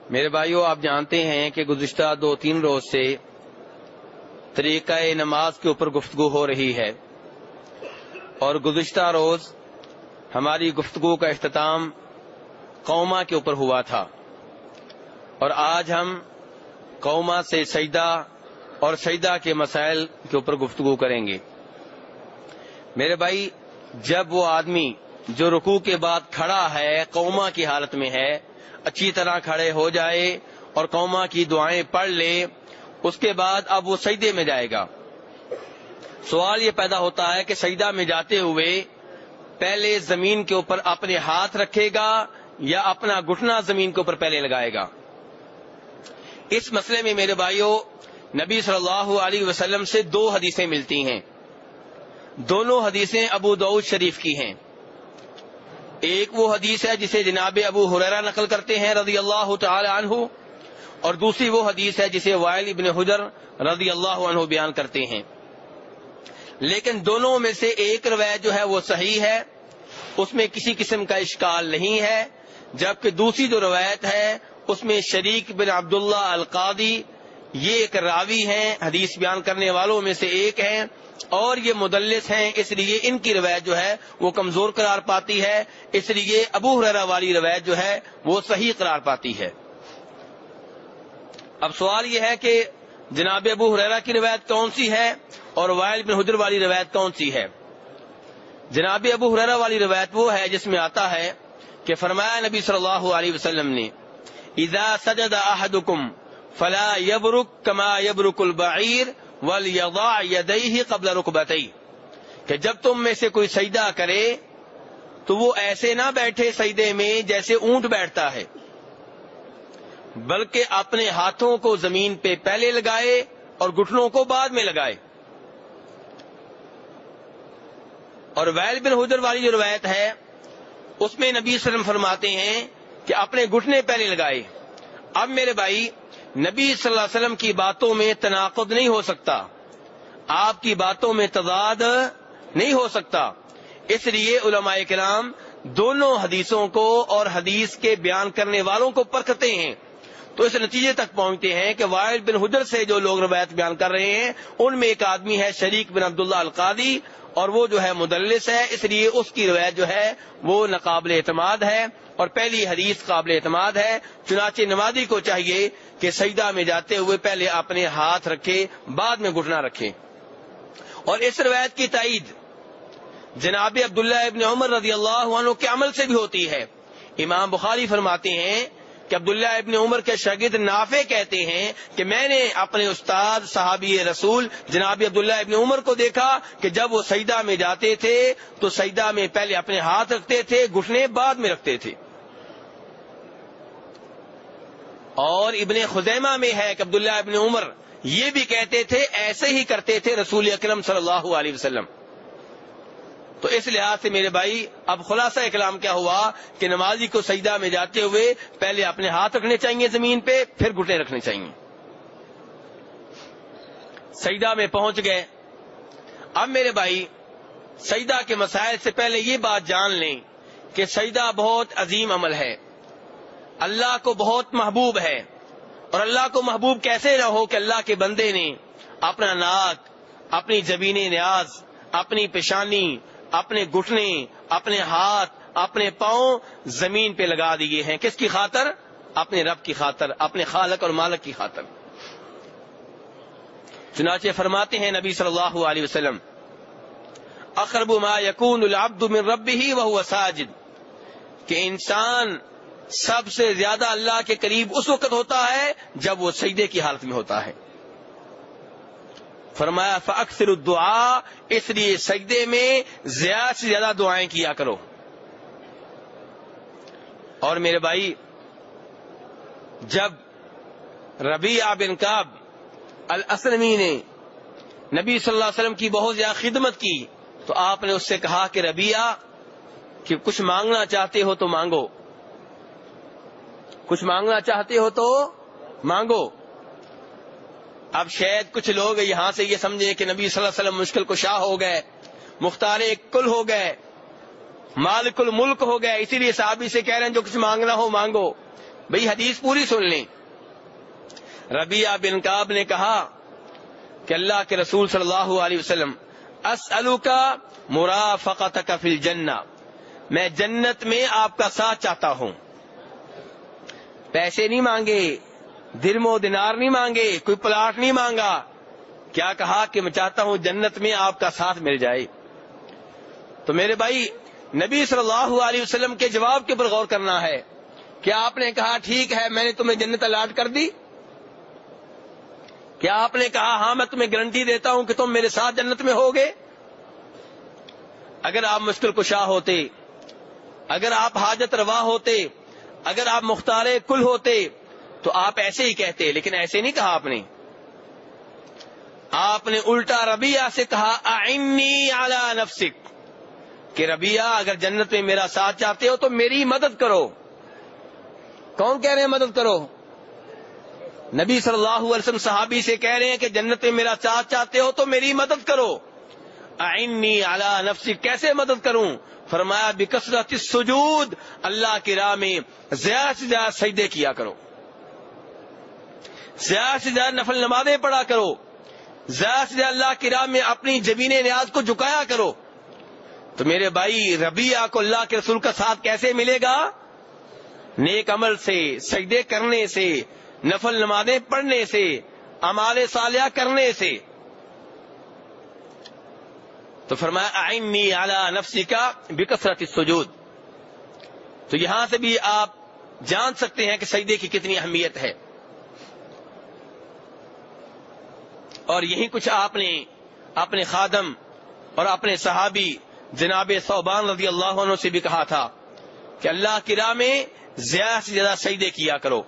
میرے بھائیو، آپ جانتے ہیں کہ گزشتہ 2-3 روز سے طریقہ نماز کے اوپر گفتگو ہو رہی ہے، اور گزشتہ روز ہماری گفتگو کا اختتام قوما کے اوپر ہوا تھا، اور آج ہم قوما سے سجدہ اور سجدہ کے مسائل کے اوپر گفتگو کریں گے۔ میرے بھائی، جب وہ آدمی جو رکوع کے بعد کھڑا ہے، قوما کی حالت میں ہے، اچھی طرح کھڑے ہو جائے اور قوما کی دعائیں پڑھ لے، اس کے بعد اب وہ سجدے میں جائے گا۔ سوال یہ پیدا ہوتا ہے کہ سجدہ میں جاتے ہوئے پہلے زمین کے اوپر اپنے ہاتھ رکھے گا یا اپنا گھٹنا زمین کے اوپر پہلے لگائے گا؟ اس مسئلے میں میرے بھائیوں، نبی صلی اللہ علیہ وسلم سے 2 حدیثیں ملتی ہیں۔ دونوں حدیثیں ابو داؤد شریف کی ہیں۔ ایک وہ حدیث ہے جسے جناب ابو ہریرہ نقل کرتے ہیں رضی اللہ تعالی عنہ، اور دوسری وہ حدیث ہے جسے وائل ابن حجر رضی اللہ عنہ بیان کرتے ہیں۔ لیکن دونوں میں سے ایک روایت جو ہے وہ صحیح ہے، اس میں کسی قسم کا اشکال نہیں ہے، جبکہ دوسری جو روایت ہے اس میں شریک بن عبداللہ القاضی یہ ایک راوی ہیں، حدیث بیان کرنے والوں میں سے ایک ہیں، اور یہ مدلس ہیں، اس لیے ان کی روایت جو ہے وہ کمزور قرار پاتی ہے، اس لیے ابو ہریرہ والی روایت جو ہے وہ صحیح قرار پاتی ہے۔ اب سوال یہ ہے کہ جناب ابو ہریرہ کی روایت کون سی ہے اور وائل بن حجر والی روایت کون سی ہے؟ جناب ابو ہریرہ والی روایت وہ ہے جس میں آتا ہے کہ فرمایا نبی صلی اللہ علیہ وسلم نے، اذا سجد احدکم فلا یبرک کما یبرک البعیر وَلْيَضَعْ يَدَيْهِ قَبْلَ رُكْبَتَيْهِ، کہ جب تم میں سے کوئی سجدہ کرے تو وہ ایسے نہ بیٹھے سجدے میں جیسے اونٹ بیٹھتا ہے، بلکہ اپنے ہاتھوں کو زمین پہ پہلے لگائے اور گھٹنوں کو بعد میں لگائے۔ اور وائل بن حجر والی جو روایت ہے اس میں نبی صلی اللہ علیہ وسلم فرماتے ہیں کہ اپنے گھٹنے پہلے لگائے۔ اب میرے بھائی، نبی صلی اللہ علیہ وسلم کی باتوں میں تناقض نہیں ہو سکتا، آپ کی باتوں میں تضاد نہیں ہو سکتا، اس لیے علماء کرام دونوں حدیثوں کو اور حدیث کے بیان کرنے والوں کو پرکھتے ہیں، تو اس نتیجے تک پہنچتے ہیں کہ وائل بن حجر سے جو لوگ روایت بیان کر رہے ہیں ان میں ایک آدمی ہے شریک بن عبداللہ القاضی، اور وہ جو ہے مدلس ہے، اس لیے اس کی روایت جو ہے وہ ناقابل اعتماد ہے، اور پہلی حدیث قابل اعتماد ہے۔ چنانچہ نمازی کو چاہیے کہ سجدہ میں جاتے ہوئے پہلے اپنے ہاتھ رکھے، بعد میں گھٹنا رکھے۔ اور اس روایت کی تائید جناب عبداللہ ابن عمر رضی اللہ عنہ کے عمل سے بھی ہوتی ہے۔ امام بخاری فرماتے ہیں کہ عبداللہ ابن عمر کے شاگرد نافع کہتے ہیں کہ میں نے اپنے استاد صحابی رسول جناب عبداللہ ابن عمر کو دیکھا کہ جب وہ سجدہ میں جاتے تھے تو سجدہ میں پہلے اپنے ہاتھ رکھتے تھے، گھٹنے بعد میں رکھتے تھے۔ اور ابن خزیمہ میں ہے کہ عبداللہ ابن عمر یہ بھی کہتے تھے، ایسے ہی کرتے تھے رسول اکرم صلی اللہ علیہ وسلم۔ تو اس لحاظ سے میرے بھائی، اب خلاصہ کلام کیا ہوا کہ نمازی کو سجدہ میں جاتے ہوئے پہلے اپنے ہاتھ رکھنے چاہیے زمین پہ، پھر گھٹنے رکھنے چاہیے۔ سجدہ میں پہنچ گئے۔ اب میرے بھائی، سجدہ کے مسائل سے پہلے یہ بات جان لیں کہ سجدہ بہت عظیم عمل ہے، اللہ کو بہت محبوب ہے، اور اللہ کو محبوب کیسے نہ ہو کہ اللہ کے بندے نے اپنا ناک، اپنی جبین نیاز، اپنی پیشانی، اپنے گھٹنے، اپنے ہاتھ، اپنے پاؤں زمین پہ لگا دیے ہیں۔ کس کی خاطر؟ اپنے رب کی خاطر، اپنے خالق اور مالک کی خاطر۔ چنانچہ فرماتے ہیں نبی صلی اللہ علیہ وسلم، اقرب ما یکون العبد من ربہ وہو ساجد، کہ انسان سب سے زیادہ اللہ کے قریب اس وقت ہوتا ہے جب وہ سجدے کی حالت میں ہوتا ہے۔ فرمایا فاکثر الدعاء، اس لیے سجدے میں زیادہ سے زیادہ دعائیں کیا کرو۔ اور میرے بھائی، جب ربیعہ بن کعب الاسلمی نے نبی صلی اللہ علیہ وسلم کی بہت زیادہ خدمت کی تو آپ نے اس سے کہا کہ ربیعہ، کہ کچھ مانگنا چاہتے ہو تو مانگو، کچھ مانگنا چاہتے ہو تو مانگو۔ اب شاید کچھ لوگ یہاں سے یہ سمجھیں کہ نبی صلی اللہ علیہ وسلم مشکل کشا ہو گئے، مختار کل ہو گئے، مالک الملک ہو گئے، اسی لیے صحابی سے کہہ رہے ہیں جو کچھ مانگنا ہو مانگو۔ بھئی حدیث پوری سن لیں. ربیعہ بن کعب نے کہا کہ اللہ کے رسول صلی اللہ علیہ وسلم اسألک مرافقتک فی الجنہ، میں جنت میں آپ کا ساتھ چاہتا ہوں. پیسے نہیں مانگے، درم و دینار نہیں مانگے، کوئی پلاٹ نہیں مانگا. کیا کہا کہ میں چاہتا ہوں جنت میں آپ کا ساتھ مل جائے. تو میرے بھائی نبی صلی اللہ علیہ وسلم کے جواب کے اوپر غور کرنا ہے. کیا آپ نے کہا ٹھیک ہے میں نے تمہیں جنت الاٹ کر دی؟ کیا آپ نے کہا ہاں میں تمہیں گارنٹی دیتا ہوں کہ تم میرے ساتھ جنت میں ہوگے؟ اگر آپ مشکل کشا ہوتے، اگر آپ حاجت روا ہوتے، اگر آپ مختار کل ہوتے تو آپ ایسے ہی کہتے، لیکن ایسے نہیں کہا آپ نے. آپ نے الٹا ربیعہ سے کہا اعنی علی نفسک، کہ ربیعہ اگر جنت میں میرا ساتھ چاہتے ہو تو میری مدد کرو. کون کہہ رہے ہیں مدد کرو؟ نبی صلی اللہ علیہ وسلم صحابی سے کہہ رہے ہیں کہ جنت میں میرا ساتھ چاہتے ہو تو میری مدد کرو. اعنی علی نفسک، کیسے مدد کروں؟ فرمایا بکثرت السجود، اللہ کی راہ میں زیادہ سے زیادہ سجدے کیا کرو، زیادہ سے زیادہ نفل نمازیں پڑھا کرو، زیادہ سے زیادہ اللہ کی راہ میں اپنی جبین نیاز کو جھکایا کرو. تو میرے بھائی ربیعہ کو اللہ کے رسول کا ساتھ کیسے ملے گا؟ نیک عمل سے، سجدے کرنے سے، نفل نمازیں پڑھنے سے، اعمال صالحہ کرنے سے. تو فرمایا اعنی علی نفسک بکثرت السجود. تو یہاں سے بھی آپ جان سکتے ہیں کہ سجدے کی کتنی اہمیت ہے. اور یہی کچھ آپ نے اپنے خادم اور اپنے صحابی جناب ثوبان رضی اللہ عنہ سے بھی کہا تھا کہ اللہ کی راہ میں زیادہ سے زیادہ سجدے کیا کرو.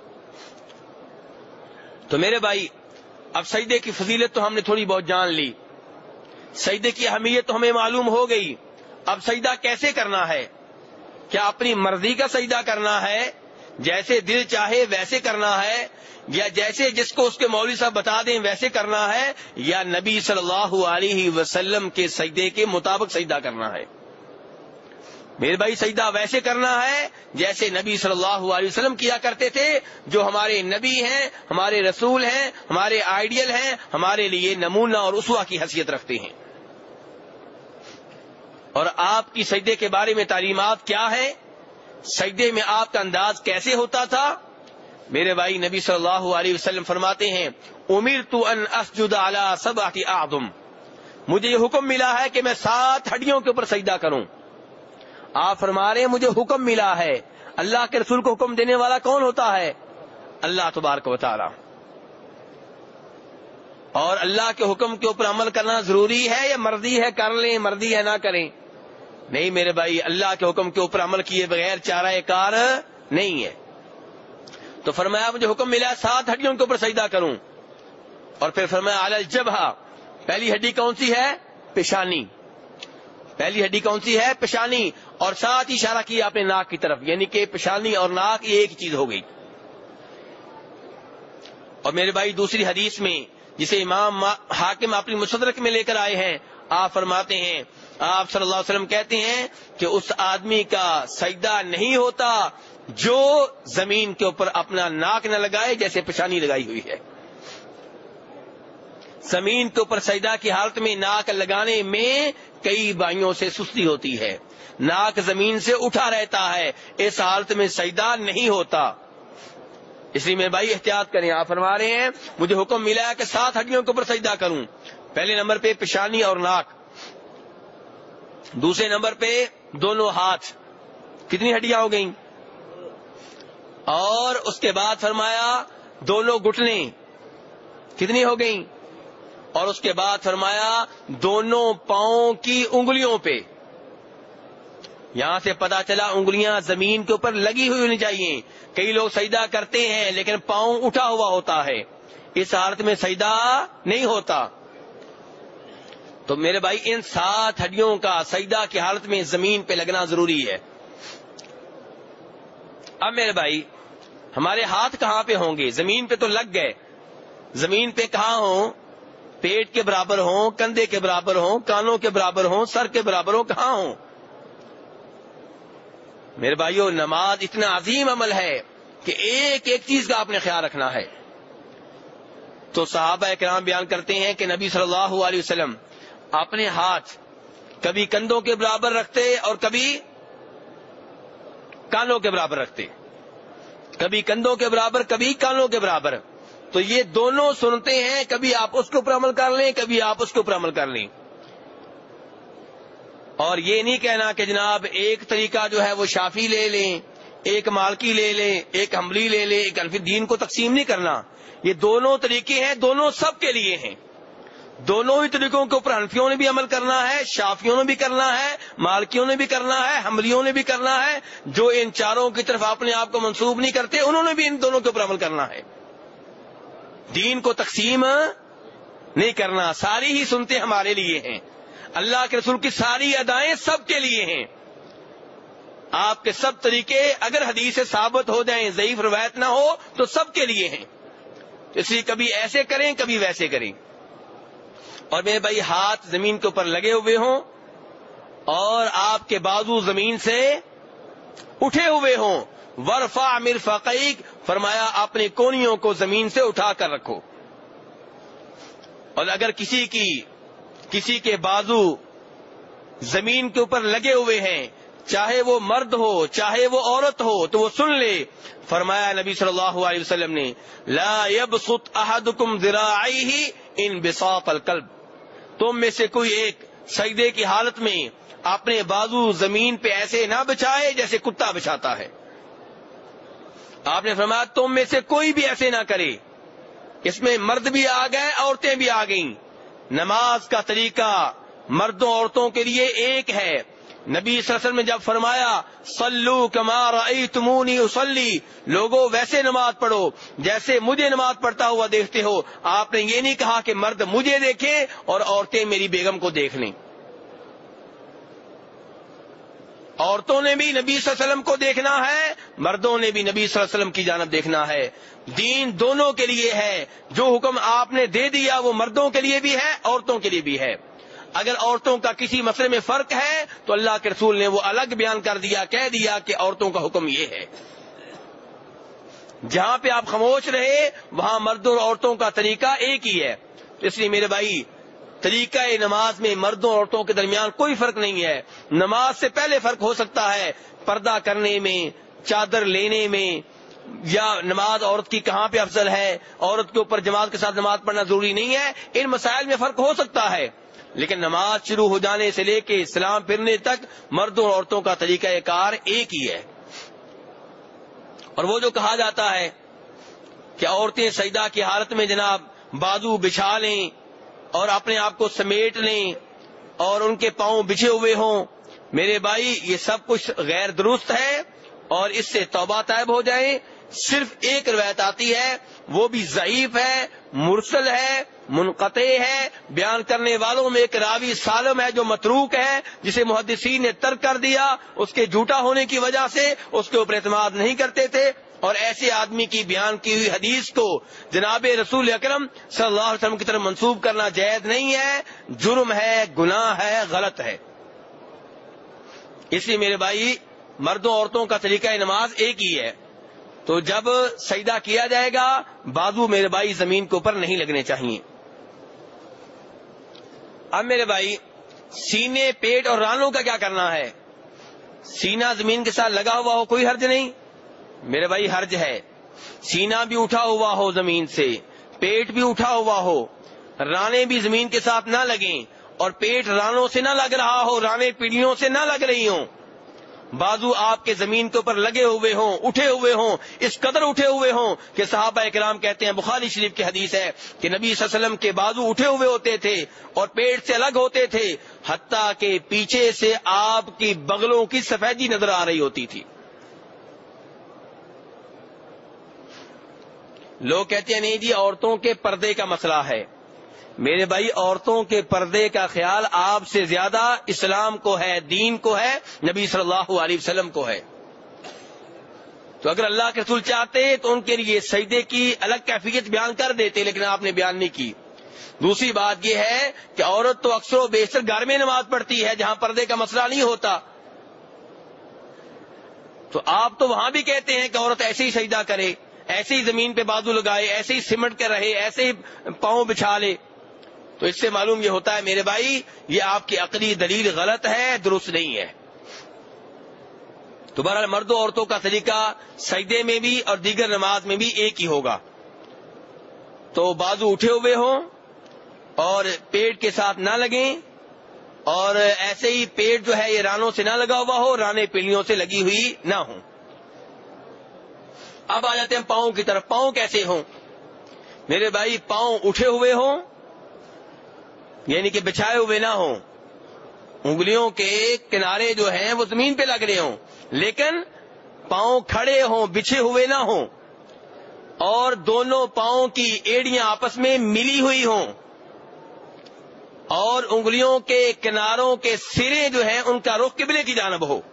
تو میرے بھائی اب سجدے کی فضیلت تو ہم نے تھوڑی بہت جان لی، سجدے کی اہمیت تو ہمیں معلوم ہو گئی. اب سجدہ کیسے کرنا ہے؟ کیا اپنی مرضی کا سجدہ کرنا ہے، جیسے دل چاہے ویسے کرنا ہے، یا جیسے جس کو اس کے مولوی صاحب بتا دیں ویسے کرنا ہے، یا نبی صلی اللہ علیہ وسلم کے سجدے کے مطابق سجدہ کرنا ہے؟ میرے بھائی سجدہ ویسے کرنا ہے جیسے نبی صلی اللہ علیہ وسلم کیا کرتے تھے، جو ہمارے نبی ہیں، ہمارے رسول ہیں، ہمارے آئیڈیل ہیں، ہمارے لیے نمونہ اور اسوہ کی حیثیت رکھتے ہیں. اور آپ کی سجدے کے بارے میں تعلیمات کیا ہے؟ سجدے میں آپ کا انداز کیسے ہوتا تھا؟ میرے بھائی نبی صلی اللہ علیہ وسلم فرماتے ہیں امرت ان اسجد علی 7 اعظم، مجھے یہ حکم ملا ہے کہ میں 7 ہڈیوں کے اوپر سجدہ کروں. آپ فرما رہے ہیں مجھے حکم ملا ہے. اللہ کے رسول کو حکم دینے والا کون ہوتا ہے؟ اللہ تبارک و تعالی. اور اللہ کے حکم کے اوپر عمل کرنا ضروری ہے یا مرضی ہے کر لیں، مرضی ہے نہ کریں؟ نہیں میرے بھائی، اللہ کے حکم کے اوپر عمل کیے بغیر چارہ کار نہیں ہے. تو فرمایا مجھے حکم ملا 7 ہڈیوں کے اوپر سجدہ کروں. اور پھر فرمایا علی الجبہہ، پہلی ہڈی کون سی ہے؟ پیشانی. پہلی ہڈی کون سی ہے؟ پیشانی. اور ساتھ ہی اشارہ کیا اپنے ناک کی طرف، یعنی کہ پیشانی اور ناک یہ ایک چیز ہو گئی. اور میرے بھائی دوسری حدیث میں جسے امام حاکم اپنی مستدرک میں لے کر آئے ہیں، آپ فرماتے ہیں، آپ صلی اللہ علیہ وسلم کہتے ہیں کہ اس آدمی کا سجدہ نہیں ہوتا جو زمین کے اوپر اپنا ناک نہ لگائے جیسے پیشانی لگائی ہوئی ہے. زمین کے اوپر سجدہ کی حالت میں ناک لگانے میں کئی بھائیوں سے سستی ہوتی ہے، ناک زمین سے اٹھا رہتا ہے، اس حالت میں سجدہ نہیں ہوتا. اس لیے میں بھائی احتیاط کریں. آپ فرما رہے ہیں مجھے حکم ملا ہے کہ 7 ہڈیوں کے اوپر سجدہ کروں. پہلے نمبر پہ پیشانی اور ناک، دوسرے نمبر پہ دونوں ہاتھ. کتنی ہڈیاں ہو گئیں؟ اور اس کے بعد فرمایا دونوں گھٹنے، کتنی ہو گئیں؟ اور اس کے بعد فرمایا دونوں پاؤں کی انگلیوں پہ. یہاں سے پتا چلا انگلیاں زمین کے اوپر لگی ہوئی ہونی چاہیے. کئی لوگ سجدہ کرتے ہیں لیکن پاؤں اٹھا ہوا ہوتا ہے، اس حالت میں سجدہ نہیں ہوتا. تو میرے بھائی ان 7 ہڈیوں کا سجدہ کی حالت میں زمین پہ لگنا ضروری ہے. اب میرے بھائی ہمارے ہاتھ کہاں پہ ہوں گے؟ زمین پہ تو لگ گئے، زمین پہ کہاں ہوں؟ پیٹ کے برابر ہوں، کندھے کے برابر ہوں، کانوں کے برابر ہوں، سر کے برابر ہوں، کہاں ہوں؟ میرے بھائیو نماز اتنا عظیم عمل ہے، کہ ایک ایک چیز کا آپ نے خیال رکھنا ہے. تو صحابہ کرام بیان کرتے ہیں کہ نبی صلی اللہ علیہ وسلم اپنے ہاتھ کبھی کندھوں کے برابر رکھتے اور کبھی کانوں کے برابر رکھتے، کبھی کندھوں کے برابر کبھی کانوں کے برابر. تو یہ دونوں سنتے ہیں، کبھی آپ اس کے اوپر عمل کر لیں، کبھی آپ اس کے اوپر عمل کر لیں. اور یہ نہیں کہنا کہ جناب ایک طریقہ جو ہے وہ شافی لے لیں، ایک مالکی لے لیں، ایک حنبلی لے لیں، ایک حنفی. دین کو تقسیم نہیں کرنا. یہ دونوں طریقے ہیں، دونوں سب کے لیے ہیں. دونوں ہی طریقوں کے اوپر حنفیوں نے بھی عمل کرنا ہے، شافیوں نے بھی کرنا ہے، مالکیوں نے بھی کرنا ہے، حنبلیوں نے بھی کرنا ہے. جو ان چاروں کی طرف اپنے آپ کو منسوب نہیں کرتے انہوں نے بھی ان دونوں کے اوپر عمل کرنا ہے. دین کو تقسیم نہیں کرنا. ساری ہی سنتے ہمارے لیے ہیں. اللہ کے رسول کی ساری ادائیں سب کے لیے ہیں. آپ کے سب طریقے اگر حدیث سے ثابت ہو جائیں، ضعیف روایت نہ ہو تو سب کے لیے ہیں. اس لیے کبھی ایسے کریں کبھی ویسے کریں. اور میرے بھائی ہاتھ زمین کے اوپر لگے ہوئے ہوں اور آپ کے بازو زمین سے اٹھے ہوئے ہوں. ورفع مرفقیک، فرمایا اپنی کونیوں کو زمین سے اٹھا کر رکھو. اور اگر کسی کے بازو زمین کے اوپر لگے ہوئے ہیں، چاہے وہ مرد ہو چاہے وہ عورت ہو، تو وہ سن لے. فرمایا نبی صلی اللہ علیہ وسلم نے، لا يبسط احدکم ذراعیہ انبساط الکلب. تم میں سے کوئی ایک سجدے کی حالت میں اپنے بازو زمین پہ ایسے نہ بچھائے جیسے کتا بچھاتا ہے. آپ نے فرمایا تم میں سے کوئی بھی ایسے نہ کرے. اس میں مرد بھی آ گئے، عورتیں بھی آ گئیں. نماز کا طریقہ مردوں عورتوں کے لیے ایک ہے. نبی صلی اللہ علیہ وسلم نے جب فرمایا صلو کما رأیتمونی اصلی، لوگوں ویسے نماز پڑھو جیسے مجھے نماز پڑھتا ہوا دیکھتے ہو. آپ نے یہ نہیں کہا کہ مرد مجھے دیکھیں اور عورتیں میری بیگم کو دیکھ لیں. عورتوں نے بھی نبی صلی اللہ علیہ وسلم کو دیکھنا ہے، مردوں نے بھی نبی صلی اللہ علیہ وسلم کی جانب دیکھنا ہے. دین دونوں کے لیے ہے. جو حکم آپ نے دے دیا وہ مردوں کے لیے بھی ہے، عورتوں کے لیے بھی ہے. اگر عورتوں کا کسی مسئلے میں فرق ہے تو اللہ کے رسول نے وہ الگ بیان کر دیا، کہہ دیا کہ عورتوں کا حکم یہ ہے. جہاں پہ آپ خاموش رہے وہاں مردوں اور عورتوں کا طریقہ ایک ہی ہے. اس لیے میرے بھائی طریقہ نماز میں مردوں اور عورتوں کے درمیان کوئی فرق نہیں ہے. نماز سے پہلے فرق ہو سکتا ہے پردہ کرنے میں، چادر لینے میں، یا نماز عورت کی کہاں پہ افضل ہے، عورت کے اوپر جماعت کے ساتھ نماز پڑھنا ضروری نہیں ہے. ان مسائل میں فرق ہو سکتا ہے، لیکن نماز شروع ہو جانے سے لے کے سلام پھرنے تک مردوں اور عورتوں کا طریقہ کار ایک ہی ہے. اور وہ جو کہا جاتا ہے کہ عورتیں سجدہ کی حالت میں جناب بازو بچھا لیں اور اپنے آپ کو سمیٹ لیں اور ان کے پاؤں بچھے ہوئے ہوں، میرے بھائی یہ سب کچھ غیر درست ہے اور اس سے توبہ طائب ہو جائیں. صرف ایک روایت آتی ہے، وہ بھی ضعیف ہے، مرسل ہے، منقطع ہے. بیان کرنے والوں میں ایک راوی سالم ہے جو متروک ہے، جسے محدثین نے ترک کر دیا. اس کے جھوٹا ہونے کی وجہ سے اس کے اوپر اعتماد نہیں کرتے تھے. اور ایسے آدمی کی بیان کی ہوئی حدیث کو جناب رسول اکرم صلی اللہ علیہ وسلم کی طرف منسوب کرنا جائز نہیں ہے، جرم ہے، گناہ ہے، غلط ہے. اس لیے میرے بھائی مردوں عورتوں کا طریقہ نماز ایک ہی ہے. تو جب سجدہ کیا جائے گا بازو میرے بھائی زمین کے اوپر نہیں لگنے چاہیے. اب میرے بھائی سینے، پیٹ اور رانوں کا کیا کرنا ہے؟ سینہ زمین کے ساتھ لگا ہوا ہو کوئی حرج نہیں میرے بھائی. حرج ہے سینہ بھی اٹھا ہوا ہو زمین سے، پیٹ بھی اٹھا ہوا ہو، رانے بھی زمین کے ساتھ نہ لگیں اور پیٹ رانوں سے نہ لگ رہا ہو، رانے پیڑیوں سے نہ لگ رہی ہوں. بازو آپ کے زمین کے اوپر لگے ہوئے ہوں، اٹھے ہوئے ہوں، اس قدر اٹھے ہوئے ہوں کہ صحابہ کرام کہتے ہیں، بخاری شریف کی حدیث ہے کہ نبی صلی اللہ علیہ وسلم کے بازو اٹھے ہوئے ہوتے تھے اور پیٹ سے الگ ہوتے تھے، حتیٰ کہ پیچھے سے آپ کی بغلوں کی سفیدی نظر آ رہی ہوتی تھی. لوگ کہتے ہیں نہیں جی عورتوں کے پردے کا مسئلہ ہے. میرے بھائی عورتوں کے پردے کا خیال آپ سے زیادہ اسلام کو ہے، دین کو ہے، نبی صلی اللہ علیہ وسلم کو ہے. تو اگر اللہ کے رسول چاہتے تو ان کے لیے سجدے کی الگ کیفیت بیان کر دیتے، لیکن آپ نے بیان نہیں کی. دوسری بات یہ ہے کہ عورت تو اکثر و بیشتر گھر میں نماز پڑھتی ہے جہاں پردے کا مسئلہ نہیں ہوتا. تو آپ تو وہاں بھی کہتے ہیں کہ عورت ایسے ہی سجدہ کرے، ایسے ہی زمین پہ بازو لگائے، ایسے ہی سمٹ کے رہے، ایسے ہی پاؤں بچھا لے. تو اس سے معلوم یہ ہوتا ہے میرے بھائی یہ آپ کی عقلی دلیل غلط ہے، درست نہیں ہے. تو بہرحال مردوں عورتوں کا طریقہ سجدے میں بھی اور دیگر نماز میں بھی ایک ہی ہوگا. تو بازو اٹھے ہوئے ہوں اور پیٹ کے ساتھ نہ لگیں، اور ایسے ہی پیٹ جو ہے یہ رانوں سے نہ لگا ہوا ہو، رانے پیلیوں سے لگی ہوئی نہ ہوں. اب آ جاتے ہیں پاؤں کی طرف. پاؤں کیسے ہوں میرے بھائی؟ پاؤں اٹھے ہوئے ہوں، یعنی کہ بچھائے ہوئے نہ ہوں، انگلیوں کے کنارے جو ہیں وہ زمین پہ لگ رہے ہوں، لیکن پاؤں کھڑے ہوں، بچھے ہوئے نہ ہوں، اور دونوں پاؤں کی ایڑیاں آپس میں ملی ہوئی ہوں، اور انگلیوں کے کناروں کے سرے جو ہیں ان کا رخ قبلے کی جانب ہو.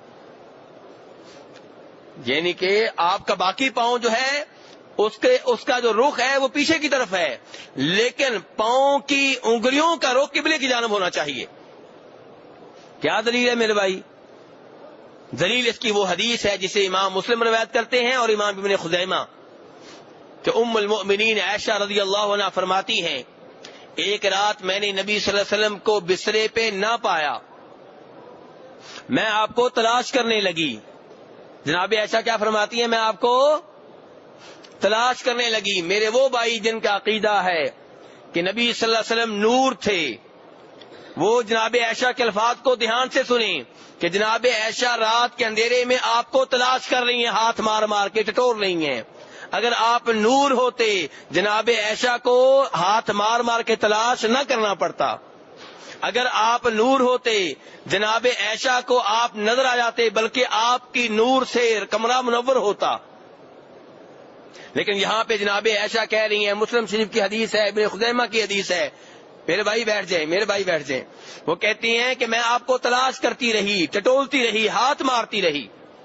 یعنی کہ آپ کا باقی پاؤں جو ہے اس کا جو رخ ہے وہ پیچھے کی طرف ہے، لیکن پاؤں کی انگلیوں کا رخ قبلے کی جانب ہونا چاہیے. کیا دلیل ہے میرے بھائی؟ دلیل اس کی وہ حدیث ہے جسے امام مسلم روایت کرتے ہیں اور امام ابن خزیمہ، کہ ام المؤمنین عائشہ رضی اللہ عنہا فرماتی ہیں ایک رات میں نے نبی صلی اللہ علیہ وسلم کو بسترے پہ نہ پایا، میں آپ کو تلاش کرنے لگی. جناب عائشہ کیا فرماتی ہیں؟ میں آپ کو تلاش کرنے لگی. میرے وہ بھائی جن کا عقیدہ ہے کہ نبی صلی اللہ علیہ وسلم نور تھے، وہ جناب عائشہ کے الفاظ کو دھیان سے سنیں کہ جناب عائشہ رات کے اندھیرے میں آپ کو تلاش کر رہی ہیں، ہاتھ مار مار کے ٹٹور رہی ہیں. اگر آپ نور ہوتے جناب عائشہ کو ہاتھ مار مار کے تلاش نہ کرنا پڑتا. اگر آپ نور ہوتے جناب عائشہ کو آپ نظر آ جاتے، بلکہ آپ کی نور سے کمرہ منور ہوتا. لیکن یہاں پہ جناب عائشہ کہہ رہی ہیں، مسلم شریف کی حدیث ہے، ابن خزیمہ کی حدیث ہے، میرے بھائی بیٹھ جائیں. وہ کہتی ہیں کہ میں آپ کو تلاش کرتی رہی، ٹٹولتی رہی، ہاتھ مارتی رہی.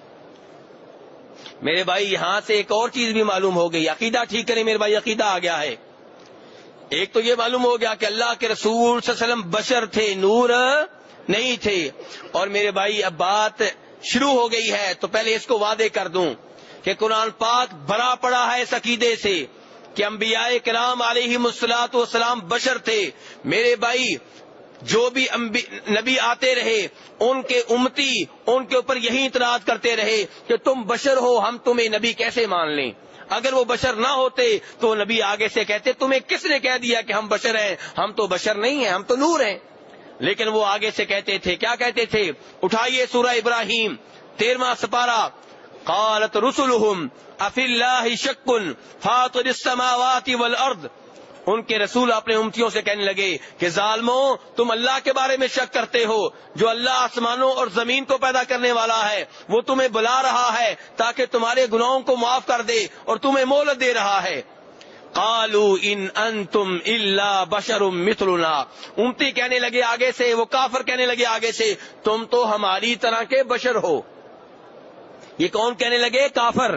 میرے بھائی یہاں سے ایک اور چیز بھی معلوم ہو گئی. عقیدہ ٹھیک کریں میرے بھائی، عقیدہ آ گیا ہے. ایک تو یہ معلوم ہو گیا کہ اللہ کے رسول صلی اللہ علیہ وسلم بشر تھے، نور نہیں تھے. اور میرے بھائی اب بات شروع ہو گئی ہے تو پہلے اس کو واضح کر دوں کہ قرآن پاک بھرا پڑا ہے اس عقیدے سے کہ انبیاء کرام علیہم الصلوۃ والسلام بشر تھے. میرے بھائی جو بھی نبی آتے رہے ان کے امتی ان کے اوپر یہی اعتراض کرتے رہے کہ تم بشر ہو، ہم تمہیں نبی کیسے مان لیں؟ اگر وہ بشر نہ ہوتے تو نبی آگے سے کہتے تمہیں کس نے کہہ دیا کہ ہم بشر ہیں؟ ہم تو بشر نہیں ہیں، ہم تو نور ہیں. لیکن وہ آگے سے کہتے تھے، کیا کہتے تھے؟ اٹھائیے سورہ ابراہیم 13واں سپارہ. قالت رسلهم افی اللہ شک فاطر السماوات والارض. ان کے رسول اپنے امتیوں سے کہنے لگے کہ ظالموں، تم اللہ کے بارے میں شک کرتے ہو، جو اللہ آسمانوں اور زمین کو پیدا کرنے والا ہے وہ تمہیں بلا رہا ہے تاکہ تمہارے گناہوں کو معاف کر دے اور تمہیں مہلت دے رہا ہے. قالوا ان انتم الا بشر مثلنا. امتی کہنے لگے آگے سے، وہ کافر کہنے لگے آگے سے، تم تو ہماری طرح کے بشر ہو. یہ کون کہنے لگے؟ کافر.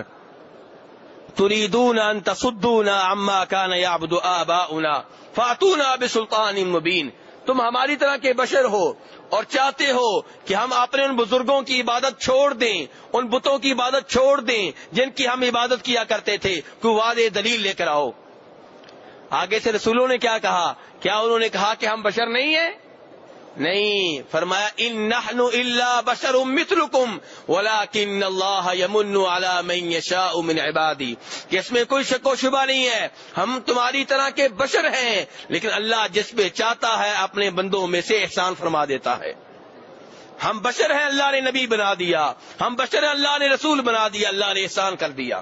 تريدون ان تصدونا عما كان يعبد آباؤنا فاتونا بسلطان مبين. تم ہماری طرح کے بشر ہو اور چاہتے ہو کہ ہم اپنے ان بزرگوں کی عبادت چھوڑ دیں، ان بتوں کی عبادت چھوڑ دیں جن کی ہم عبادت کیا کرتے تھے. کوئی واضح دلیل لے کر آؤ. آگے سے رسولوں نے کیا کہا؟ کیا انہوں نے کہا کہ ہم بشر نہیں ہیں؟ نہیں، فرمایا ان نحن الا بشر مثلکم ولکن اللہ یمن علی من یشاء من عبادی. کہ اس میں کوئی شک و شبہ نہیں ہے، ہم تمہاری طرح کے بشر ہیں، لیکن اللہ جس پہ چاہتا ہے اپنے بندوں میں سے احسان فرما دیتا ہے. ہم بشر ہیں، اللہ نے نبی بنا دیا. ہم بشر ہیں، اللہ نے رسول بنا دیا، اللہ نے احسان کر دیا.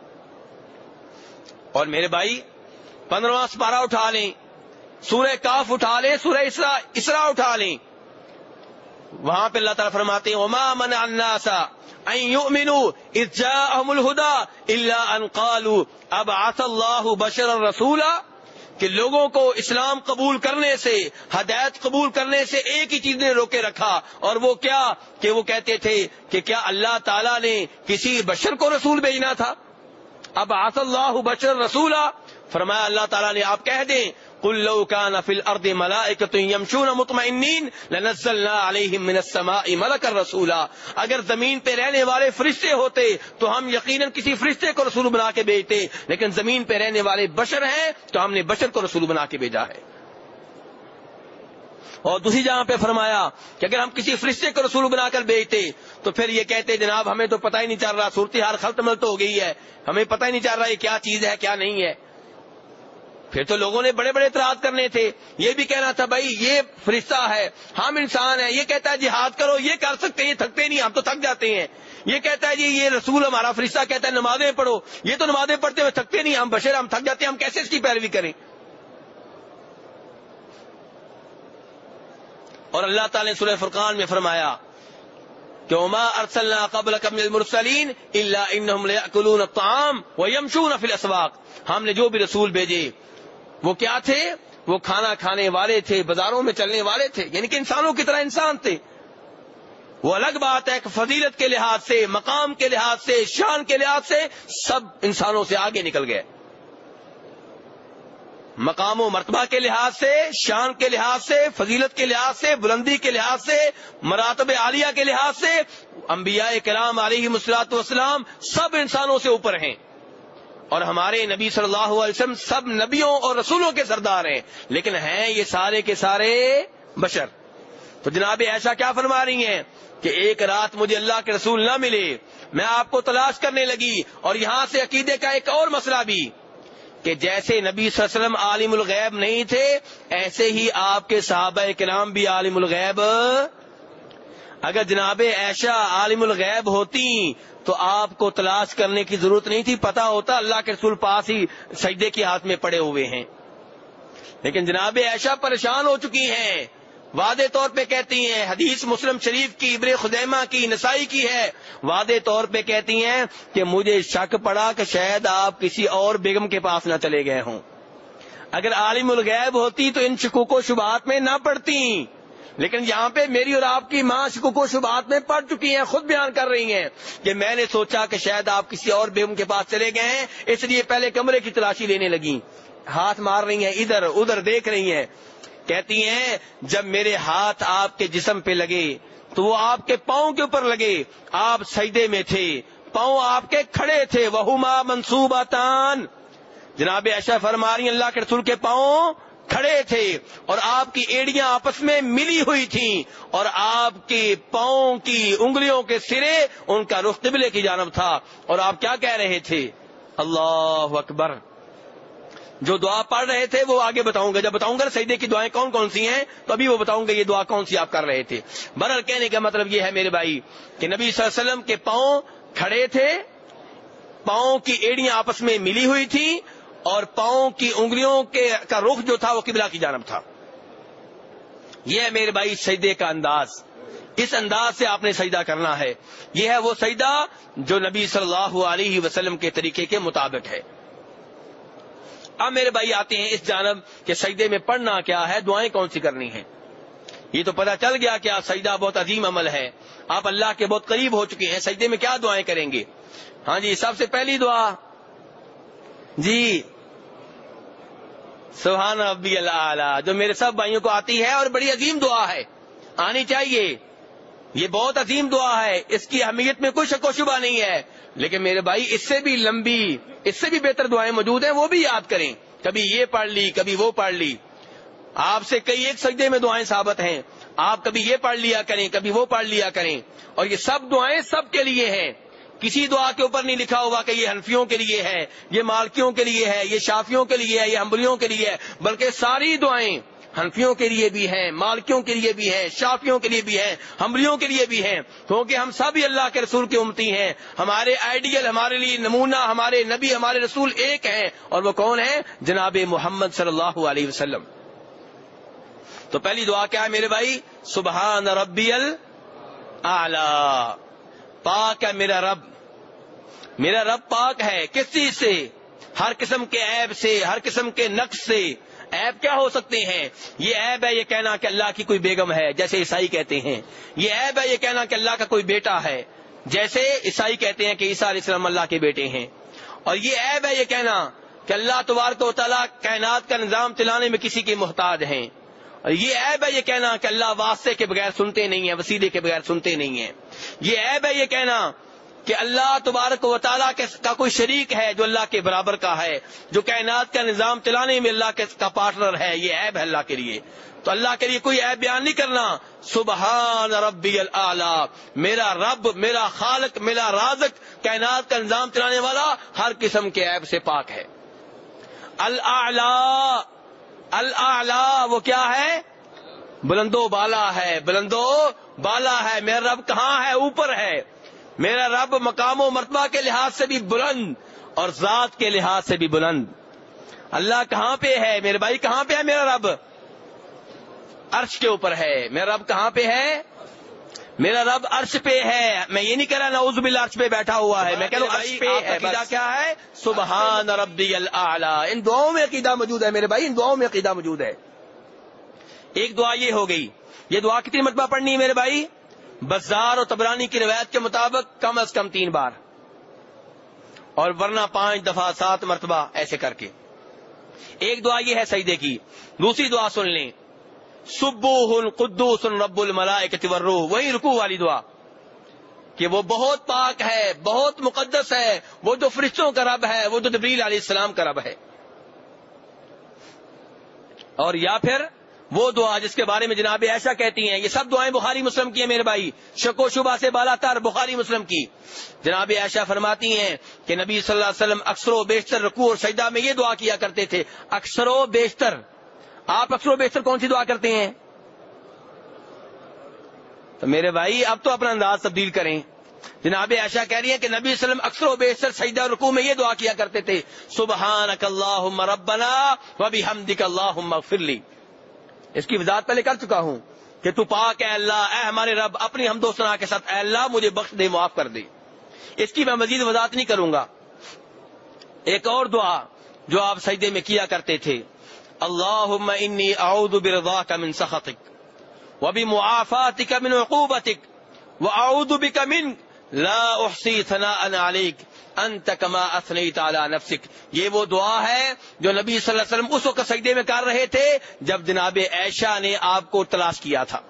اور میرے بھائی 15واں سپارہ اٹھا لیں، سورہ کاف اٹھا لیں، سورہ اسراء اٹھا لیں. وہاں پہ اللہ تعالیٰ فرماتے ہیں وما منع الناس ان يؤمنوا اذ جاءهم الهدى الا ان قالوا ابعث الله بشرا رسولا. کہ لوگوں کو اسلام قبول کرنے سے، ہدایت قبول کرنے سے ایک ہی چیز نے روکے رکھا، اور وہ کیا؟ کہ وہ کہتے تھے کہ کیا اللہ تعالیٰ نے کسی بشر کو رسول بھیجنا تھا؟ ابعث اللہ بشرا رسولا. فرمایا اللہ تعالیٰ نے، آپ کہہ دیں قل لو كان في الارض ملائکۃ یمشون مطمئنین لنزلنا علیہم من السماء ملکا رسولا. اگر زمین پہ رہنے والے فرشتے ہوتے تو ہم یقیناً کسی فرشتے کو رسول بنا کے بھیجتے، لیکن زمین پہ رہنے والے بشر ہیں تو ہم نے بشر کو رسول بنا کے بھیجا ہے. اور دوسری جگہ پہ فرمایا کہ اگر ہم کسی فرشتے کو رسول بنا کر بھیجتے تو پھر یہ کہتے جناب ہمیں تو پتہ ہی نہیں چل رہا، صورتحال خلط ملط ہو گئی ہے، ہمیں پتہ ہی نہیں چل رہا یہ کیا چیز ہے کیا نہیں ہے. پھر تو لوگوں نے بڑے بڑے اعتراض کرنے تھے. یہ بھی کہنا تھا بھائی یہ فرشتہ ہے، ہم انسان ہیں. یہ کہتا ہے جہاد کرو، یہ کر سکتے ہیں، یہ تھکتے نہیں، ہم تو تھک جاتے ہیں. یہ کہتا ہے جی یہ رسول ہمارا فرشتہ کہتا ہے نمازیں پڑھو، یہ تو نمازیں پڑھتے ہوئے تھکتے نہیں، ہم بشر ہم تھک جاتے ہیں، ہم کیسے اس کی پیروی کریں. اور اللہ تعالی نے سورہ فرقان میں فرمایا کہ وما ارسلنا قبلک من المرسلین الا انہم لیأکلون الطعام ویمشون فی الاسواق. ہم نے جو بھی رسول بھیجے وہ کیا تھے؟ وہ کھانا کھانے والے تھے، بازاروں میں چلنے والے تھے، یعنی کہ انسانوں کی طرح انسان تھے. وہ الگ بات ہے کہ فضیلت کے لحاظ سے، مقام کے لحاظ سے، شان کے لحاظ سے سب انسانوں سے آگے نکل گئے. مقام و مرتبہ کے لحاظ سے، شان کے لحاظ سے، فضیلت کے لحاظ سے، بلندی کے لحاظ سے، مراتب عالیہ کے لحاظ سے انبیاء کرام علیہم الصلوۃ والسلام سب انسانوں سے اوپر ہیں. اور ہمارے نبی صلی اللہ علیہ وسلم سب نبیوں اور رسولوں کے سردار ہیں، لیکن ہیں یہ سارے کے سارے بشر. تو جناب عائشہ کیا فرما رہی ہیں کہ ایک رات مجھے اللہ کے رسول نہ ملے، میں آپ کو تلاش کرنے لگی. اور یہاں سے عقیدے کا ایک اور مسئلہ بھی کہ جیسے نبی صلی اللہ علیہ وسلم عالم الغیب نہیں تھے، ایسے ہی آپ کے صحابہ کرام بھی عالم الغیب. اگر جناب عائشہ عالم الغیب ہوتی تو آپ کو تلاش کرنے کی ضرورت نہیں تھی، پتا ہوتا اللہ کے رسول پاس ہی سجدے کے ہاتھ میں پڑے ہوئے ہیں. لیکن جناب عائشہ پریشان ہو چکی ہیں، واضح طور پہ کہتی ہیں، حدیث مسلم شریف کی، ابن خزیمہ کی، نسائی کی ہے، واضح طور پہ کہتی ہیں کہ مجھے شک پڑا کہ شاید آپ کسی اور بیگم کے پاس نہ چلے گئے ہوں. اگر عالم الغیب ہوتی تو ان شکوک و شبہات میں نہ پڑتی، لیکن یہاں پہ میری اور آپ کی ماں شکوک و شبہات میں پڑ چکی ہیں. خود بیان کر رہی ہیں کہ میں نے سوچا کہ شاید آپ کسی اور بیگم کے پاس چلے گئے ہیں، اس لیے پہلے کمرے کی تلاشی لینے لگی. ہاتھ مار رہی ہیں، ادھر ادھر دیکھ رہی ہیں. کہتی ہیں جب میرے ہاتھ آپ کے جسم پہ لگے تو وہ آپ کے پاؤں کے اوپر لگے، آپ سجدے میں تھے، پاؤں آپ کے کھڑے تھے. وہما منصوبتان. جناب عائشہ فرما رہی ہیں اللہ کے رسول کے پاؤں کھڑے تھے اور آپ کی ایڑیاں آپس میں ملی ہوئی تھیں، اور آپ کے پاؤں کی انگلیوں کے سرے ان کا رخ قبلے کی جانب تھا. اور آپ کیا کہہ رہے تھے؟ اللہ اکبر. جو دعا پڑھ رہے تھے وہ آگے بتاؤں گا، جب بتاؤں گا سجدے کی دعائیں کون کون سی ہیں تو ابھی وہ بتاؤں گا یہ دعا کون سی آپ کر رہے تھے. بہرحال کہنے کا مطلب یہ ہے میرے بھائی کہ نبی صلی اللہ علیہ وسلم کے پاؤں کھڑے تھے، پاؤں کی ایڑیاں آپس میں ملی ہوئی تھی، اور پاؤں کی انگلیوں کا رخ جو تھا وہ قبلہ کی جانب تھا. یہ ہے میرے بھائی سجدے کا انداز. اس انداز سے آپ نے سجدہ کرنا ہے. یہ ہے وہ سجدہ جو نبی صلی اللہ علیہ وسلم کے طریقے کے مطابق ہے. اب میرے بھائی آتے ہیں اس جانب کہ سجدے میں پڑھنا کیا ہے، دعائیں کون سی کرنی ہیں. یہ تو پتہ چل گیا کہ سجدہ بہت عظیم عمل ہے، آپ اللہ کے بہت قریب ہو چکے ہیں. سجدے میں کیا دعائیں کریں گے؟ ہاں جی، سب سے پہلی دعا جی سبحان ربی الاعلی، جو میرے سب بھائیوں کو آتی ہے اور بڑی عظیم دعا ہے، آنی چاہیے. یہ بہت عظیم دعا ہے، اس کی اہمیت میں کوئی شک و شبہ نہیں ہے. لیکن میرے بھائی اس سے بھی لمبی، اس سے بھی بہتر دعائیں موجود ہیں، وہ بھی یاد کریں. کبھی یہ پڑھ لی، کبھی وہ پڑھ لی. آپ سے کئی ایک سجدے میں دعائیں ثابت ہیں، آپ کبھی یہ پڑھ لیا کریں، کبھی وہ پڑھ لیا کریں. اور یہ سب دعائیں سب کے لیے ہیں. کسی دعا کے اوپر نہیں لکھا ہوا کہ یہ حنفیوں کے لیے ہے، یہ مالکیوں کے لیے ہے، یہ شافیوں کے لیے ہے، یہ حنبلیوں کے لیے ہے، بلکہ ساری دعائیں حنفیوں کے لیے بھی ہیں، مالکیوں کے لیے بھی ہیں، شافیوں کے لیے بھی ہیں، حنبلیوں کے لیے بھی ہیں. کیونکہ ہم سب ہی اللہ کے رسول کے امتی ہیں. ہمارے آئیڈیل، ہمارے لیے نمونہ، ہمارے نبی، ہمارے رسول ایک ہیں، اور وہ کون ہیں؟ جناب محمد صلی اللہ علیہ وسلم. تو پہلی دعا کیا ہے میرے بھائی؟ سبحان ربی الاعلی. پاک ہے میرا رب، میرا رب پاک ہے. کس چیز سے؟ ہر قسم کے عیب سے، ہر قسم کے نقص سے. عیب کیا ہو سکتے ہیں؟ یہ عیب ہے یہ کہنا کہ اللہ کی کوئی بیگم ہے، جیسے عیسائی کہتے ہیں. یہ عیب ہے یہ کہنا کہ اللہ کا کوئی بیٹا ہے، جیسے عیسائی کہتے ہیں کہ عیسیٰ علیہ السلام اللہ کے بیٹے ہیں. اور یہ عیب ہے یہ کہنا کہ اللہ تبارک و تعالیٰ کائنات کا نظام چلانے میں کسی کے محتاج ہیں. اور یہ عیب ہے یہ کہنا کہ اللہ واسطے کے بغیر سنتے نہیں ہیں, وسیلے کے بغیر سنتے نہیں ہیں. یہ عیب ہے یہ کہنا کہ اللہ تبارک و تعالیٰ کا کوئی شریک ہے جو اللہ کے برابر کا ہے, جو کائنات کا نظام چلانے میں اللہ کا پارٹنر ہے. یہ عیب ہے اللہ کے لیے. تو اللہ کے لیے کوئی عیب بیان نہیں کرنا. سبحان ربی الاعلیٰ, میرا رب, میرا خالق, میرا رازق, کائنات کا نظام چلانے والا ہر قسم کے عیب سے پاک ہے. الاعلیٰ, الاعلیٰ وہ کیا ہے؟ بلند و بالا ہے, بلند و بالا ہے. میرا رب کہاں ہے؟ اوپر ہے. میرا رب مقام و مرتبہ کے لحاظ سے بھی بلند اور ذات کے لحاظ سے بھی بلند. اللہ کہاں پہ ہے میرے بھائی؟ کہاں پہ ہے میرا رب؟ عرش کے اوپر ہے. میرا رب کہاں پہ ہے؟ میرا رب عرش پہ ہے. میں یہ نہیں کہہ رہا نعوذ باللہ عرش پہ بیٹھا ہوا ہے, میں کہہ رہا ہوں عرش پہ ہے. عقیدہ کیا ہے؟ سبحان ربی الاعلیٰ. ان دعاؤں میں عقیدہ موجود ہے میرے بھائی, ان دعاؤں میں عقیدہ موجود ہے. ایک دعا یہ ہو گئی. یہ دعا کتنی مرتبہ پڑھنی ہے میرے بھائی؟ بزار اور طبرانی کی روایت کے مطابق کم از کم 3 بار, اور ورنہ 5 دفعہ 7 مرتبہ ایسے کر کے. ایک دعا یہ ہے سجدے کی. دوسری دعا سن لیں, سبوح قدوس رب الملائکۃ والروح, وہی رکوع والی دعا کہ وہ بہت پاک ہے, بہت مقدس ہے, وہ جو فرشتوں کا رب ہے, وہ جو جبریل علیہ السلام کا رب ہے. اور یا پھر وہ دعا جس کے بارے میں جناب عائشہ کہتی ہیں, یہ سب دعائیں بخاری مسلم کی ہیں میرے بھائی, شک و شبہ سے بالا تر بخاری مسلم کی. جناب عائشہ فرماتی ہیں کہ نبی صلی اللہ علیہ وسلم اکثر و بیشتر رکوع اور سجدہ میں یہ دعا کیا کرتے تھے. اکثر و بیشتر, آپ اکثر و بیشتر کون سی دعا کرتے ہیں؟ تو میرے بھائی اب تو اپنا انداز تبدیل کریں. جناب عائشہ کہہ رہی ہیں کہ نبی صلی اللہ علیہ وسلم اکثر و بیشتر سجدہ اور رکوع میں یہ دعا کیا کرتے تھے, سبحانک اللہم ربنا وبحمدک اللہم اغفر لی. اس کی وضاحت پہلے کر چکا ہوں کہ تو پاک ہے اللہ, اے ہمارے رب اپنی حمد و ثنا کے ساتھ اے اللہ مجھے بخش دے, معاف کر دے. اس کی میں مزید وضاحت نہیں کروں گا. ایک اور دعا جو آپ سجدے میں کیا کرتے تھے, اللہم انی اعوذ برضاک من سخطک وبمعافاتک من عقوبتک واعوذ بک من لا احصی ثناء علیک انت کما اثنیت علی نفسک. یہ وہ دعا ہے جو نبی صلی اللہ علیہ وسلم اس وقت سجدے میں کر رہے تھے جب جناب عائشہ نے آپ کو تلاش کیا تھا.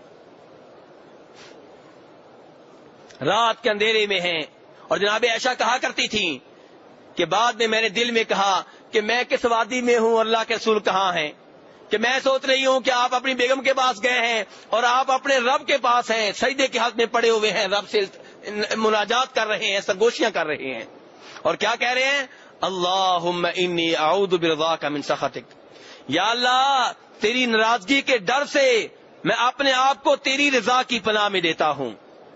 رات کے اندھیرے میں ہیں, اور جناب عائشہ کہا کرتی تھیں کہ بعد میں نے دل میں کہا کہ میں کس وادی میں ہوں, اللہ کے رسول کہاں ہیں, کہ میں سوچ رہی ہوں کہ آپ اپنی بیگم کے پاس گئے ہیں اور آپ اپنے رب کے پاس ہیں, سجدے کے حالت میں پڑے ہوئے ہیں, رب سے مناجات کر رہے ہیں, سرگوشیاں کر رہے ہیں. اور کیا کہہ رہے ہیں؟ اللہم انی اعوذ برضاک من سخطک, یا اللہ تیری ناراضگی کے ڈر سے میں اپنے آپ کو تیری رضا کی پناہ میں دیتا ہوں.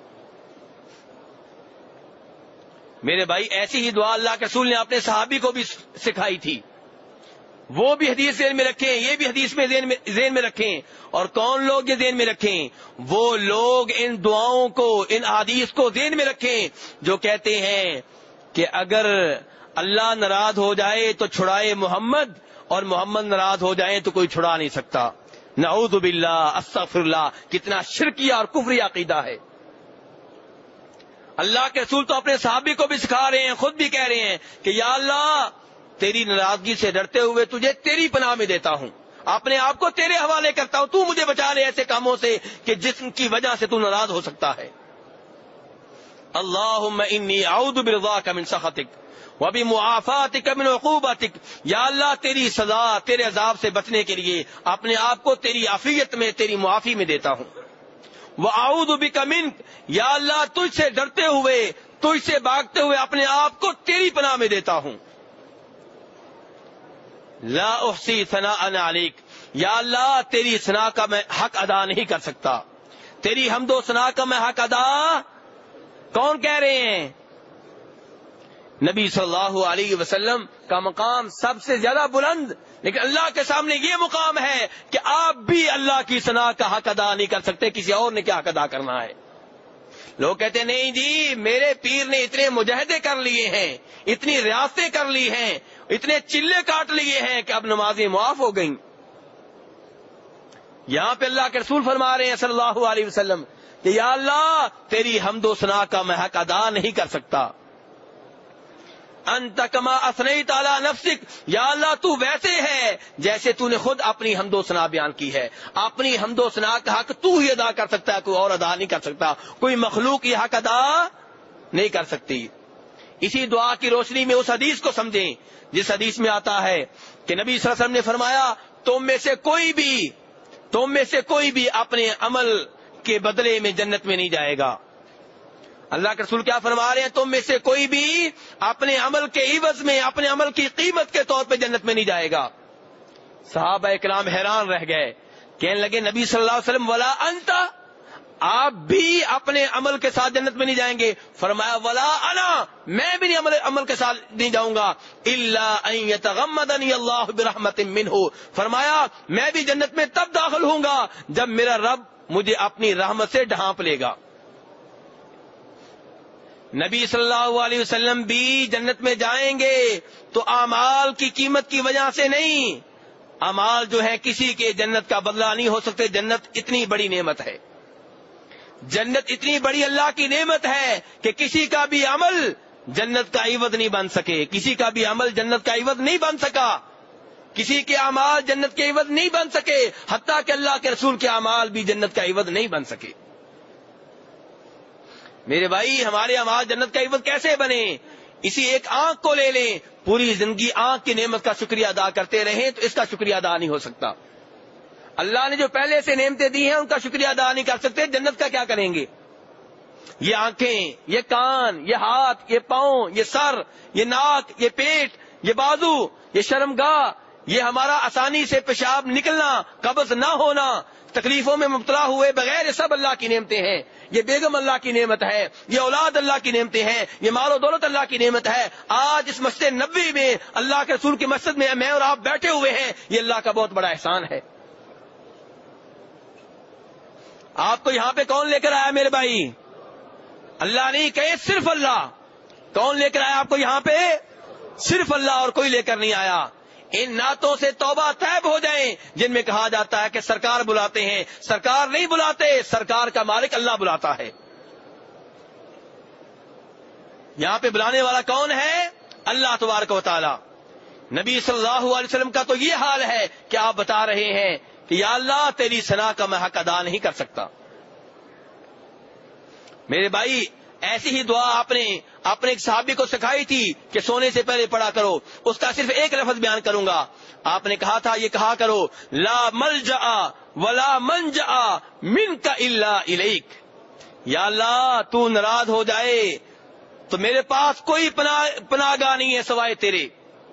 میرے بھائی ایسی ہی دعا اللہ کے رسول نے اپنے صحابی کو بھی سکھائی تھی. وہ بھی حدیث ذہن میں رکھیں, یہ بھی حدیث میں ذہن میں رکھیں. اور کون لوگ یہ ذہن میں رکھیں؟ وہ لوگ ان دعاؤں کو, ان حدیث کو ذہن میں رکھیں جو کہتے ہیں کہ اگر اللہ ناراض ہو جائے تو چھڑائے محمد, اور محمد ناراض ہو جائے تو کوئی چھڑا نہیں سکتا. نعوذ باللہ, استغفر اللہ. کتنا شرکیہ اور کفری عقیدہ ہے. اللہ کے رسول تو اپنے صحابی کو بھی سکھا رہے ہیں, خود بھی کہہ رہے ہیں کہ یا اللہ تیری ناراضگی سے ڈرتے ہوئے تجھے تیری پناہ میں دیتا ہوں, اپنے آپ کو تیرے حوالے کرتا ہوں, تو مجھے بچا لے ایسے کاموں سے کہ جس کی وجہ سے تو ناراض ہو سکتا ہے. اللہم انی اعوذ برضاک من سخطک وبمعافاتک من عقوبتک, یا اللہ تیری سزا, تیرے عذاب سے بچنے کے لیے اپنے آپ کو تیری عافیت میں, تیری معافی میں دیتا ہوں. واعوذ بک منک, یا اللہ تجھ سے ڈرتے ہوئے, تجھ سے بھاگتے ہوئے اپنے آپ کو تیری پناہ میں دیتا ہوں. لا احصی ثناء علیک, یا اللہ تیری ثنا کا میں حق ادا نہیں کر سکتا, تیری حمد و ثنا کا میں حق ادا. کون کہہ رہے ہیں؟ نبی صلی اللہ علیہ وسلم کا مقام سب سے زیادہ بلند, لیکن اللہ کے سامنے یہ مقام ہے کہ آپ بھی اللہ کی ثنا کا حق ادا نہیں کر سکتے, کسی اور نے کیا حق ادا کرنا ہے. لوگ کہتے ہیں نہیں جی میرے پیر نے اتنے مجاہدے کر لیے ہیں, اتنی ریاستیں کر لی ہیں, اتنے چلے کاٹ لیے ہیں کہ اب نمازیں معاف ہو گئیں. یہاں پہ اللہ کے رسول فرما رہے ہیں صلی اللہ علیہ وسلم کہ یا اللہ تیری حمد و ثنا کا میں حق ادا نہیں کر سکتا. انت کما اثنیت علی نفسک، یا اللہ تو ویسے ہے جیسے تو نے خود اپنی حمد و ثنا بیان کی ہے. اپنی حمد و ثنا کا حق تو ہی ادا کر سکتا ہے، کوئی اور ادا نہیں کر سکتا، کوئی مخلوق یہ حق ادا نہیں کر سکتی. اسی دعا کی روشنی میں اس حدیث کو سمجھیں جس حدیث میں آتا ہے کہ نبی صلی اللہ علیہ وسلم نے فرمایا تم میں سے کوئی بھی اپنے عمل کے بدلے میں جنت میں نہیں جائے گا. اللہ کے رسول کیا فرما رہے ہیں؟ تم میں سے کوئی بھی اپنے عمل کے عوض میں، اپنے عمل کی قیمت کے طور پہ جنت میں نہیں جائے گا. صحابہ کرام حیران رہ گئے، کہنے لگے نبی صلی اللہ علیہ وسلم ولا انت، آپ بھی اپنے عمل کے ساتھ جنت میں نہیں جائیں گے؟ فرمایا ولا انا، میں بھی نہیں عمل کے ساتھ نہیں جاؤں گا، الا ان یتغمدنی اللہ برحمت منہ، فرمایا میں بھی جنت میں تب داخل ہوں گا جب میرا رب مجھے اپنی رحمت سے ڈھانپ لے گا. نبی صلی اللہ علیہ وسلم بھی جنت میں جائیں گے تو اعمال کی قیمت کی وجہ سے نہیں. اعمال جو ہے کسی کے جنت کا بدلہ نہیں ہو سکتے. جنت اتنی بڑی نعمت ہے، جنت اتنی بڑی اللہ کی نعمت ہے کہ کسی کا بھی عمل جنت کا عوض نہیں بن سکے، کسی کا بھی عمل جنت کا عوض نہیں بن سکا، کسی کے اعمال جنت کے عوض نہیں بن سکے، حتیٰ کہ اللہ کے رسول کے اعمال بھی جنت کا عوض نہیں بن سکے. میرے بھائی ہمارے اعمال جنت کا عوض کیسے بنے؟ اسی ایک آنکھ کو لے لیں، پوری زندگی آنکھ کی نعمت کا شکریہ ادا کرتے رہیں تو اس کا شکریہ ادا نہیں ہو سکتا. اللہ نے جو پہلے سے نعمتیں دی ہیں ان کا شکریہ ادا نہیں کر سکتے، جنت کا کیا کریں گے؟ یہ آنکھیں، یہ کان، یہ ہاتھ، یہ پاؤں، یہ سر، یہ ناک، یہ پیٹ، یہ بازو، یہ شرمگاہ، یہ ہمارا آسانی سے پیشاب نکلنا، قبض نہ ہونا، تکلیفوں میں مبتلا ہوئے بغیر، یہ سب اللہ کی نعمتیں ہیں. یہ بیگم اللہ کی نعمت ہے، یہ اولاد اللہ کی نعمتیں ہیں، یہ مال و دولت اللہ کی نعمت ہے. آج اس مسجد نبوی میں اللہ کے رسول کی مسجد میں میں اور آپ بیٹھے ہوئے ہیں، یہ اللہ کا بہت بڑا احسان ہے. آپ کو یہاں پہ کون لے کر آیا میرے بھائی؟ اللہ نہیں، کہے صرف اللہ. کون لے کر آیا آپ کو یہاں پہ؟ صرف اللہ، اور کوئی لے کر نہیں آیا. ان نعتوں سے توبہ طیب ہو جائیں جن میں کہا جاتا ہے کہ سرکار بلاتے ہیں. سرکار نہیں بلاتے، سرکار کا مالک اللہ بلاتا ہے. یہاں پہ بلانے والا کون ہے؟ اللہ تبارک و تعالی. نبی صلی اللہ علیہ وسلم کا تو یہ حال ہے کہ آپ بتا رہے ہیں کہ یا اللہ تیری ثنا کا میں حق ادا نہیں کر سکتا. میرے بھائی ایسی ہی دعا آپ نے اپنے ایک صحابی کو سکھائی تھی کہ سونے سے پہلے پڑھا کرو. اس کا صرف ایک لفظ بیان کروں گا. آپ نے کہا تھا یہ کہا کرو لا ملجا ولا منجا منک الا الیک. یا اللہ تو ناراض ہو جائے تو میرے پاس کوئی پناہ گاہ نہیں ہے سوائے تیرے.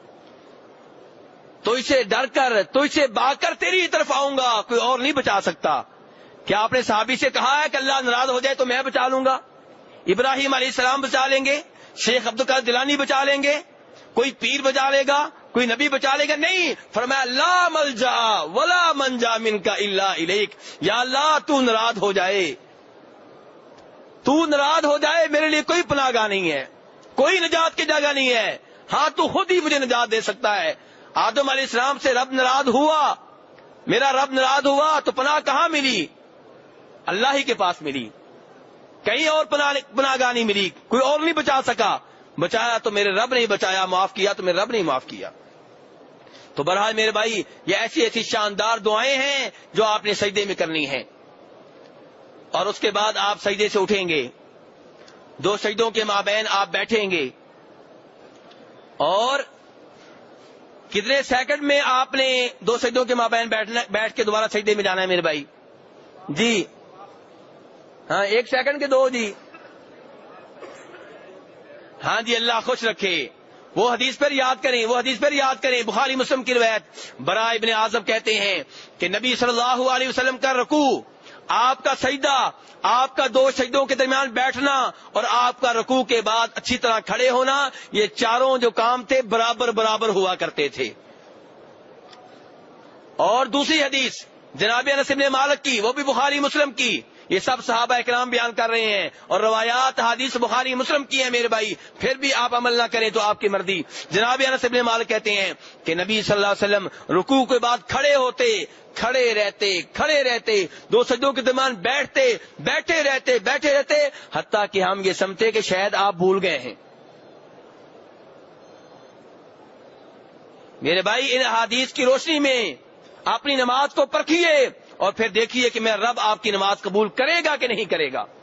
تو اسے ڈر کر، تو اسے بھاگ کر تیری طرف آؤں گا، کوئی اور نہیں بچا سکتا. کیا آپ نے صحابی سے کہا ہے کہ اللہ ناراض ہو جائے تو میں بچا لوں گا؟ ابراہیم علیہ السلام بچا لیں گے، شیخ عبد القادر جیلانی بچا لیں گے، کوئی پیر بچا لے گا، کوئی نبی بچا لے گا؟ نہیں. فرمایا لا ملجا ولا منجا منک الا الیک. یا اللہ تو ناراض ہو جائے، تو ناراض ہو جائے میرے لیے کوئی پناہ گاہ نہیں ہے، کوئی نجات کی جگہ نہیں ہے. ہاں تو خود ہی مجھے نجات دے سکتا ہے. آدم علیہ السلام سے رب ناراض ہوا، میرا رب ناراض ہوا تو پناہ کہاں ملی؟ اللہ ہی کے پاس ملی. کہیں اور پناہ گاہ نہیں ملی، کوئی اور نہیں بچا سکا. بچایا تو میرے رب نے بچایا، معاف کیا تو میرے رب نے معاف کیا. تو بہرحال میرے بھائی یہ ایسی ایسی شاندار دعائیں ہیں جو آپ نے سجدے میں کرنی ہیں. اور اس کے بعد آپ سجدے سے اٹھیں گے، دو سجدوں کے مابین آپ بیٹھیں گے، اور کتنے سیکنڈ میں آپ نے دو سجدوں کے مابین بیٹھ کے دوبارہ سجدے میں جانا ہے میرے بھائی؟ جی ہاں 1 سیکنڈ کے 2 جی. ہاں جی اللہ خوش رکھے. وہ حدیث پر یاد کریں، وہ حدیث پر یاد کریں. بخاری مسلم کی روایت براء ابن عازب کہتے ہیں کہ نبی صلی اللہ علیہ وسلم کا رکوع، آپ کا سجدہ، آپ کا 2 سجدوں کے درمیان بیٹھنا اور آپ کا رکوع کے بعد اچھی طرح کھڑے ہونا، یہ چاروں جو کام تھے برابر برابر ہوا کرتے تھے. اور دوسری حدیث جناب انس بن مالک کی، وہ بھی بخاری مسلم کی. یہ سب صحابہ کرام بیان کر رہے ہیں اور روایات حدیث بخاری مسلم کی ہیں میرے بھائی. پھر بھی آپ عمل نہ کریں تو آپ کی مرضی. جناب انس بن مالک کہتے ہیں کہ نبی صلی اللہ علیہ وسلم رکوع کے بعد کھڑے ہوتے، کھڑے رہتے 2 سجدوں کے درمیان بیٹھے رہتے حتیٰ کہ ہم یہ سمجھتے کہ شاید آپ بھول گئے ہیں. میرے بھائی، ان احادیث کی روشنی میں اپنی نماز کو پرکھیے اور پھر دیکھیے کہ میرا رب آپ کی نماز قبول کرے گا کہ نہیں کرے گا۔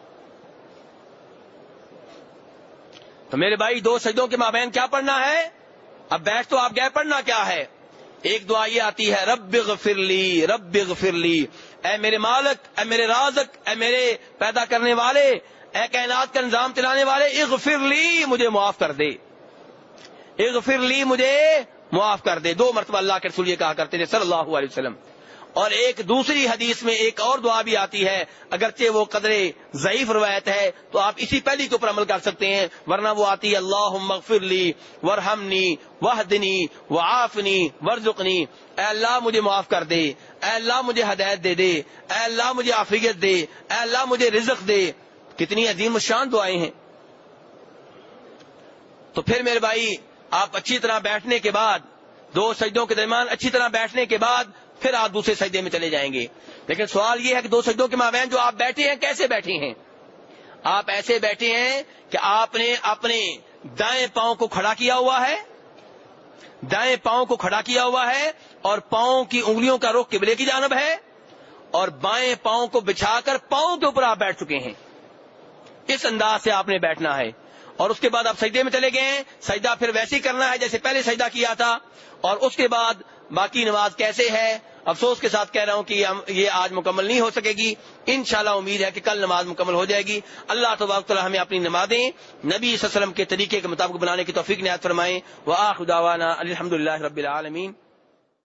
تو میرے بھائی، 2 سجدوں کے مابین کیا پڑھنا ہے؟ اب بیٹھ تو آپ گئے، پڑھنا کیا ہے؟ ایک دعا یہ آتی ہے، رب اغفر لی، رب اغفر لی، اے میرے مالک، اے میرے رازق، اے میرے پیدا کرنے والے، اے کائنات کا نظام چلانے والے، اغفر لی، مجھے معاف کر دے، اغفر لی، مجھے معاف کر دے۔ 2 مرتبہ اللہ کے رسول یہ کہا کرتے تھے صلی اللہ علیہ وسلم۔ اور ایک دوسری حدیث میں ایک اور دعا بھی آتی ہے، اگرچہ وہ قدر ضعیف روایت ہے تو آپ اسی پہلی کے اوپر عمل کر سکتے ہیں، ورنہ وہ آتی ہے، اللہم اغفر لی وارحمنی واہدنی وعافنی وارزقنی، اے اللہ مجھے معاف کر دے، اے اللہ مجھے ہدایت دے دے، اے اللہ مجھے عافیت دے، اے اللہ مجھے رزق دے۔ کتنی عظیم الشان دعائیں ہیں۔ تو پھر میرے بھائی، آپ اچھی طرح بیٹھنے کے بعد، 2 سجدوں کے درمیان اچھی طرح بیٹھنے کے بعد پھر آپ دوسرے سجدے میں چلے جائیں گے۔ لیکن سوال یہ ہے کہ 2 سجدوں کے مابین جو آپ بیٹھے ہیں کیسے بیٹھے ہیں؟ آپ ایسے بیٹھے ہیں کہ آپ نے اپنے دائیں پاؤں کو کھڑا کیا ہوا ہے، دائیں پاؤں کو کھڑا کیا ہوا ہے اور پاؤں کی انگلیوں کا رخ قبلے کی جانب ہے، اور بائیں پاؤں کو بچھا کر پاؤں کے اوپر آپ بیٹھ چکے ہیں۔ اس انداز سے آپ نے بیٹھنا ہے، اور اس کے بعد آپ سجدے میں چلے گئے ہیں۔ سجدہ پھر ویسے ہی کرنا ہے جیسے پہلے سجدہ کیا تھا، اور اس کے بعد باقی نماز کیسے ہے، افسوس کے ساتھ کہہ رہا ہوں کہ یہ آج مکمل نہیں ہو سکے گی، انشاءاللہ امید ہے کہ کل نماز مکمل ہو جائے گی۔ اللہ تبارک و تعالی ہمیں اپنی نمازیں نبی صلی اللہ علیہ وسلم کے طریقے کے مطابق بنانے کی توفیق عنایت فرمائیں۔ وآخر دعوانا الحمدللہ رب العالمین۔